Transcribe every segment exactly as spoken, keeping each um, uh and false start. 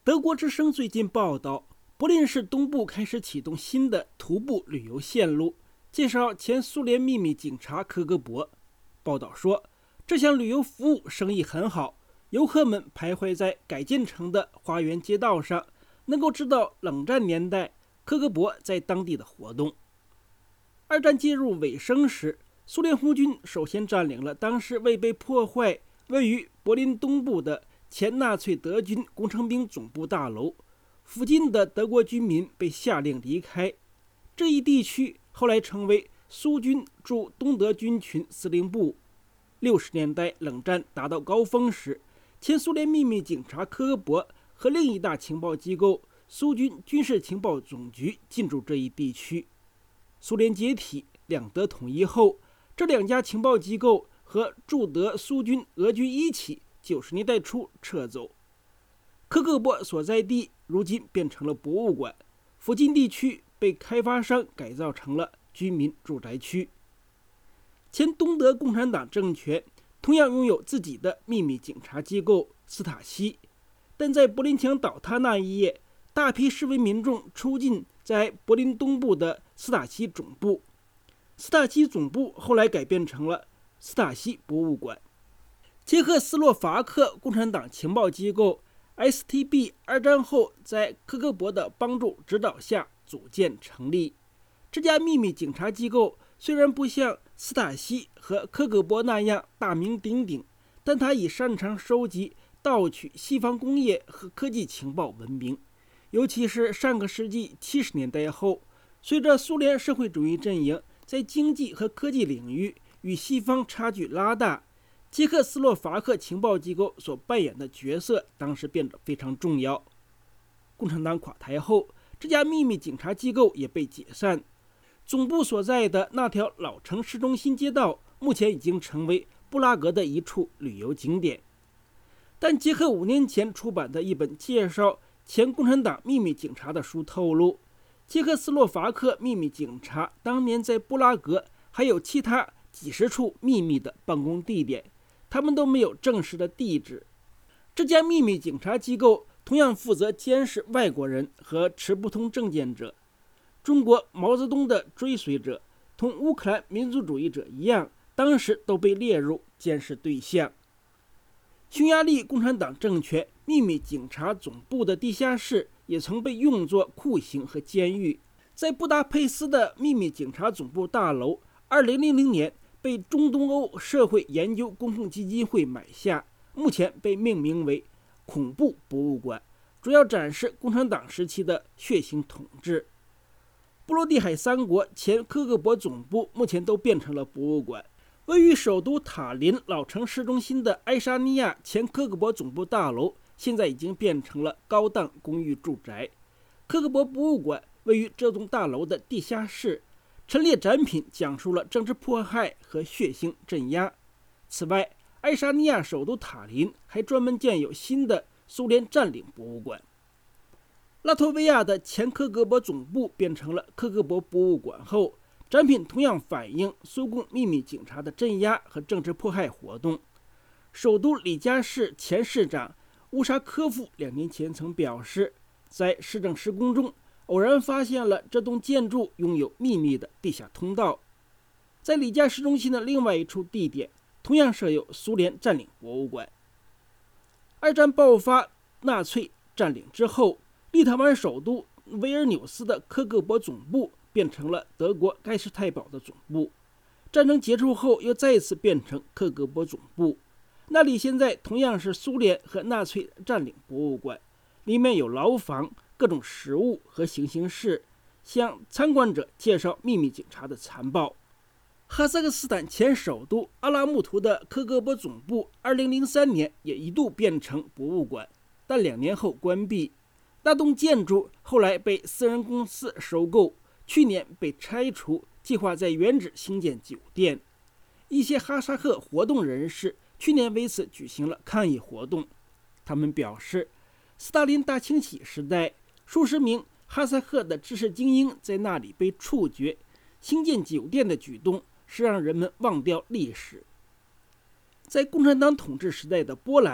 德国之声最近报道，柏林市东部开始启动新的徒步旅游线路，介绍前苏联秘密警察科格勃。报道说，这项旅游服务生意很好，游客们徘徊在改建成的花园街道上，能够知道冷战年代科格勃在当地的活动。二战进入尾声时，苏联红军首先占领了当时未被破坏、位于柏林东部的前纳粹德军工程兵总部大楼，附近的德国居民被下令离开。这一地区后来成为苏军驻东德军群司令部。六十年代冷战达到高峰时，前苏联秘密警察科格勃和另一大情报机构苏军军事情报总局进驻这一地区。苏联解体、两德统一后，这两家情报机构和驻德苏军俄军一起九十年代初撤走。科格勃所在地如今变成了博物馆，附近地区被开发商改造成了居民住宅区。前东德共产党政权同样拥有自己的秘密警察机构斯塔西，但在柏林墙倒塌那一夜，大批示威民众出进在柏林东部的斯塔西总部。斯塔西总部后来改变成了斯塔西博物馆。捷克斯洛伐克共产党情报机构 S T B 二战后在科格勃的帮助指导下组建成立。这家秘密警察机构虽然不像斯塔西和科格勃那样大名鼎鼎，但它以擅长收集、盗取西方工业和科技情报闻名。尤其是上个世纪七十年代后，随着苏联社会主义阵营在经济和科技领域与西方差距拉大，捷克斯洛伐克情报机构所扮演的角色当时变得非常重要。共产党垮台后，这家秘密警察机构也被解散，总部所在的那条老城市中心街道目前已经成为布拉格的一处旅游景点。但捷克五年前出版的一本介绍前共产党秘密警察的书透露，捷克斯洛伐克秘密警察当年在布拉格还有其他几十处秘密的办公地点，他们都没有正式的地址。这家秘密警察机构同样负责监视外国人和持不同政见者。中国毛泽东的追随者同乌克兰民族主义者一样，当时都被列入监视对象。匈牙利共产党政权秘密警察总部的地下室也曾被用作酷刑和监狱。在布达佩斯的秘密警察总部大楼二零零零年被中东欧社会研究公共基金会买下，目前被命名为恐怖博物馆，主要展示共产党时期的血腥统治。波罗的海三国前科格勃总部目前都变成了博物馆。位于首都塔林老城市中心的爱沙尼亚前科格勃总部大楼现在已经变成了高档公寓住宅。科格勃博物馆位于这栋大楼的地下室，陈列展品讲述了政治迫害和血腥镇压。此外，爱沙尼亚首都塔林还专门建有新的苏联占领博物馆。拉脱维亚的前科格勃总部变成了科格勃博物馆后，展品同样反映苏共秘密警察的镇压和政治迫害活动。首都里加市前市长乌沙科夫两年前曾表示，在市政施工中偶然发现了这栋建筑拥有秘密的地下通道。在里加市中心的另外一处地点，同样设有苏联占领博物馆。二战爆发，纳粹占领之后，立陶宛首都维尔纽斯的科格勃总部变成了德国盖世太保的总部。战争结束后又再次变成科格勃总部，那里现在同样是苏联和纳粹占领博物馆，里面有牢房、各种食物和行刑室，向参观者介绍秘密警察的残暴。哈萨克斯坦前首都阿拉木图的科格勃总部二零零三年也一度变成博物馆，但两年后关闭。那栋建筑后来被私人公司收购，去年被拆除，计划在原址兴建酒店。一些哈萨克活动人士去年为此举行了抗议活动。他们表示，斯大林大清洗时代，数十名哈萨克的知识精英在那里被处决，兴建酒店的举动是让人们忘掉历史。在共产党统治时代的波兰，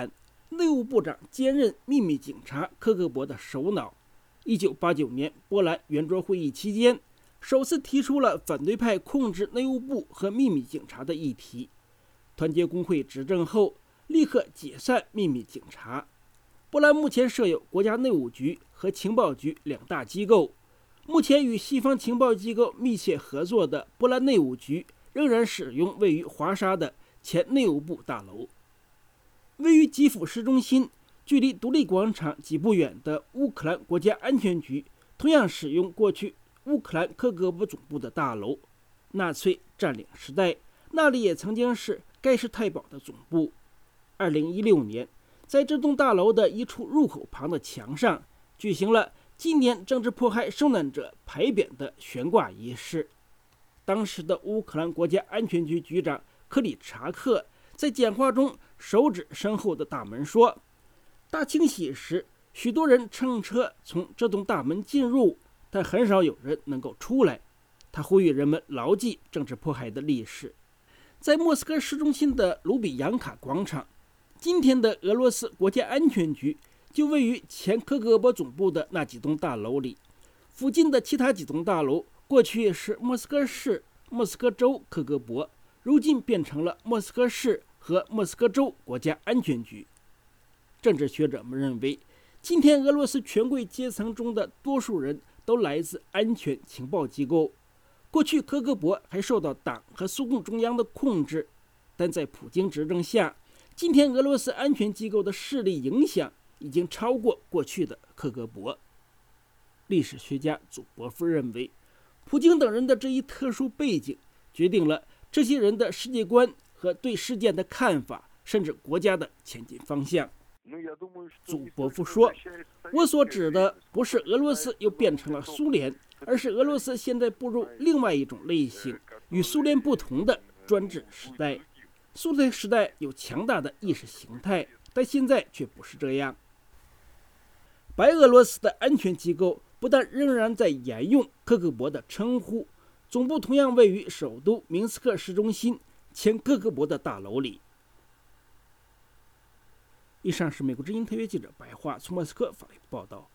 内务部长兼任秘密警察科格勃的首脑。一九八九年波兰圆桌会议期间，首次提出了反对派控制内务部和秘密警察的议题。团结工会执政后，立刻解散秘密警察。波兰目前设有国家内务局和情报局两大机构。目前与西方情报机构密切合作的波兰内务局仍然使用位于华沙的前内务部大楼。位于基辅市中心，距离独立广场几步远的乌克兰国家安全局同样使用过去乌克兰科格勃总部的大楼。纳粹占领时代，那里也曾经是盖世太保的总部。二零一六年，在这栋大楼的一处入口旁的墙上举行了纪念政治迫害受难者牌匾的悬挂仪式。当时的乌克兰国家安全局局长克里查克在讲话中手指身后的大门说，大清洗时许多人乘车从这栋大门进入，但很少有人能够出来。他呼吁人们牢记政治迫害的历史。在莫斯科市中心的卢比扬卡广场，今天的俄罗斯国家安全局就位于前科格勃总部的那几栋大楼里。附近的其他几栋大楼过去是莫斯科市、莫斯科州科格勃，如今变成了莫斯科市和莫斯科州国家安全局。政治学者们认为，今天俄罗斯权贵阶层中的多数人都来自安全情报机构。过去科格勃还受到党和苏共中央的控制，但在普京执政下，今天俄罗斯安全机构的势力影响已经超过过去的科格勃。历史学家祖博夫认为，普京等人的这一特殊背景决定了这些人的世界观和对事件的看法，甚至国家的前进方向。祖博夫说，我所指的不是俄罗斯又变成了苏联，而是俄罗斯现在步入另外一种类型，与苏联不同的专制时代。苏联时代有强大的意识形态，但现在却不是这样。白俄罗斯的安全机构不但仍然在沿用科格勃的称呼，总部同样位于首都明斯克市中心前科格勃的大楼里。以上是美国之音特约记者白桦从莫斯科发来的报道。